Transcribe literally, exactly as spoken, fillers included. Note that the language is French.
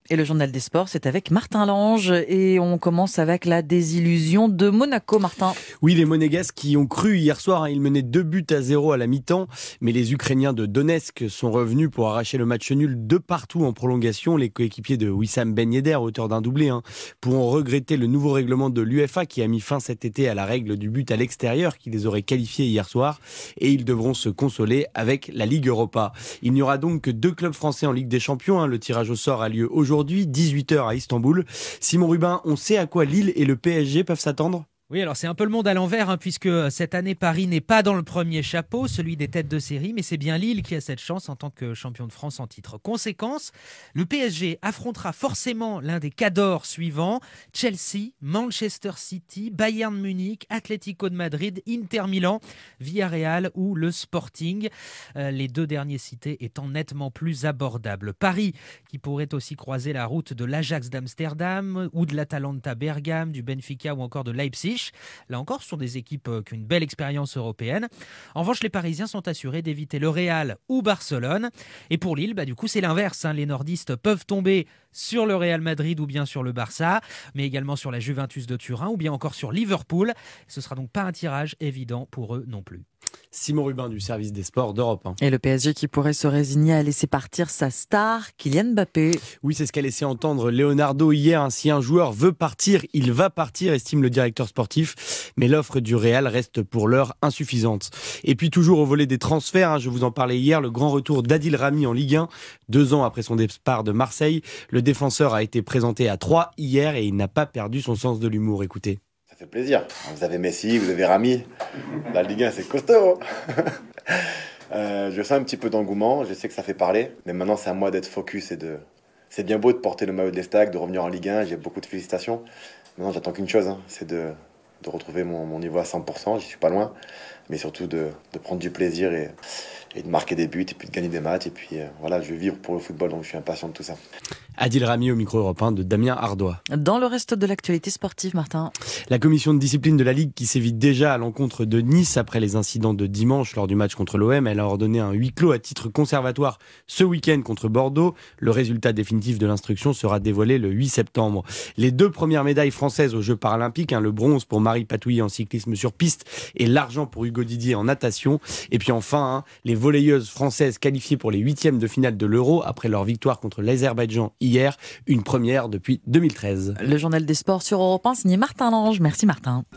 Et le journal des sports, c'est avec Martin Lange. Et on commence avec la désillusion de Monaco, Martin. Oui, les Monégasques qui ont cru hier soir, hein, ils menaient deux buts à zéro à la mi-temps. Mais les Ukrainiens de Donetsk sont revenus pour arracher le match nul de partout en prolongation. Les coéquipiers de Wissam Ben Yedder, auteur d'un doublé, hein, pourront regretter le nouveau règlement de l'U E F A qui a mis fin cet été à la règle du but à l'extérieur qui les aurait qualifiés hier soir. Et ils devront se consoler avec la Ligue Europa. Il n'y aura donc que deux clubs français en Ligue des Champions. Hein. Le tirage au sort a lieu aujourd'hui. Aujourd'hui, dix-huit heures à Istanbul. Simon Rubin, on sait à quoi Lille et le P S G peuvent s'attendre ? Oui, alors c'est un peu le monde à l'envers, hein, puisque cette année, Paris n'est pas dans le premier chapeau, celui des têtes de série, mais c'est bien Lille qui a cette chance en tant que champion de France en titre. Conséquence, le P S G affrontera forcément l'un des cadors suivants, Chelsea, Manchester City, Bayern Munich, Atlético de Madrid, Inter Milan, Villarreal ou le Sporting, euh, les deux derniers cités étant nettement plus abordables. Paris, qui pourrait aussi croiser la route de l'Ajax d'Amsterdam ou de l'Atalanta Bergame, du Benfica ou encore de Leipzig. Là encore, ce sont des équipes qui ont une belle expérience européenne. En revanche, les Parisiens sont assurés d'éviter le Real ou Barcelone. Et pour Lille, bah, du coup, c'est l'inverse. Hein. Les nordistes peuvent tomber sur le Real Madrid ou bien sur le Barça, mais également sur la Juventus de Turin ou bien encore sur Liverpool. Ce ne sera donc pas un tirage évident pour eux non plus. Simon Rubin du service des sports d'Europe un. Et le P S G qui pourrait se résigner à laisser partir sa star, Kylian Mbappé. Oui, c'est ce qu'a laissé entendre Leonardo hier. Si un joueur veut partir, il va partir, estime le directeur sportif. Mais l'offre du Real reste pour l'heure insuffisante. Et puis toujours au volet des transferts, hein, je vous en parlais hier, le grand retour d'Adil Rami en Ligue un. Deux ans après son départ de Marseille, le défenseur a été présenté à Troyes hier et il n'a pas perdu son sens de l'humour. Écoutez. Ça fait plaisir. Vous avez Messi, vous avez Rami. La Ligue un, c'est costaud. euh, je sens un petit peu d'engouement. Je sais que ça fait parler. Mais maintenant, c'est à moi d'être focus et de... C'est bien beau de porter le maillot de l'Estac, de revenir en Ligue un. J'ai beaucoup de félicitations. Maintenant, j'attends qu'une chose. Hein, c'est de, de retrouver mon, mon niveau à cent pour cent. J'y suis pas loin. Mais surtout de, de prendre du plaisir et, et de marquer des buts et puis de gagner des matchs. Et puis euh, voilà, je vais vivre pour le football. Donc, je suis impatient de tout ça. Adil Rami au micro européen de Damien Ardois. Dans le reste de l'actualité sportive, Martin. La commission de discipline de la Ligue qui sévit déjà à l'encontre de Nice après les incidents de dimanche lors du match contre l'O M. Elle a ordonné un huis clos à titre conservatoire ce week-end contre Bordeaux. Le résultat définitif de l'instruction sera dévoilé le huit septembre. Les deux premières médailles françaises aux Jeux paralympiques, hein, le bronze pour Marie Patouillet en cyclisme sur piste et l'argent pour Hugo Didier en natation. Et puis enfin, hein, les volleyeuses françaises qualifiées pour les huitièmes de finale de l'Euro après leur victoire contre l'Azerbaïdjan hier, une première depuis deux mille treize. Le journal des sports sur Europe un, signé Martin Lange. Merci Martin.